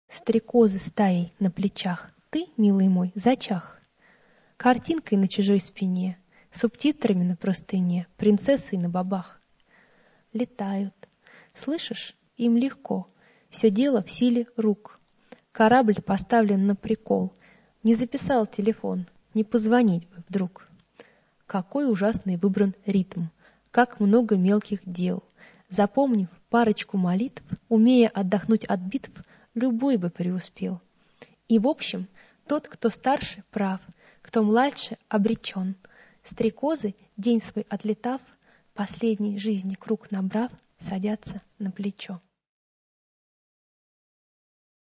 Стрекозы стаей на плечах, ты, милый мой, зачах. Картинкой на чужой спине, субтитрами на простыне, принцессой на бобах. Летают. Слышишь, им легко, все дело в силе рук. Корабль поставлен на прикол, не записал телефон, не позвонить бы вдруг. Какой ужасный выбран ритм, как много мелких дел. Запомнив парочку молитв, умея отдохнуть от битв, любой бы преуспел. И в общем, тот, кто старше, прав, кто младше, обречен. Стрекозы, день свой отлетав, последней жизни круг набрав, садятся на плечо.